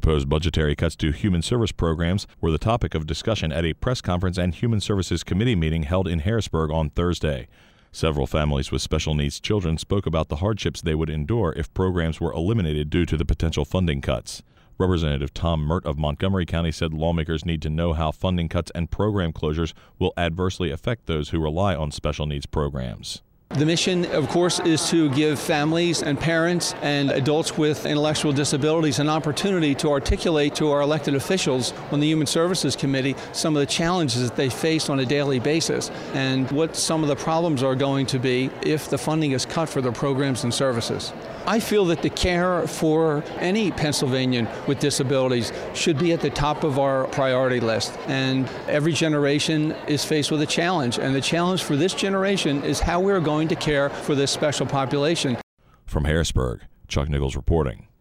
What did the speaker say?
Proposed budgetary cuts to human service programs were the topic of discussion at a press conference and Human Services Committee meeting held in Harrisburg on Thursday. Several families with special needs children spoke about the hardships they would endure if programs were eliminated due to the potential funding cuts. Representative Tom Mert of Montgomery County said lawmakers need to know how funding cuts and program closures will adversely affect those who rely on special needs programs. The mission, of course, is to give families and parents and adults with intellectual disabilities an opportunity to articulate to our elected officials on the Human Services Committee some of the challenges that they face on a daily basis and what some of the problems are going to be if the funding is cut for their programs and services. I feel that the care for any Pennsylvanian with disabilities should be at the top of our priority list. And every generation is faced with a challenge. And the challenge for this generation is how we're going to care for this special population. From Harrisburg, Chuck Nichols reporting.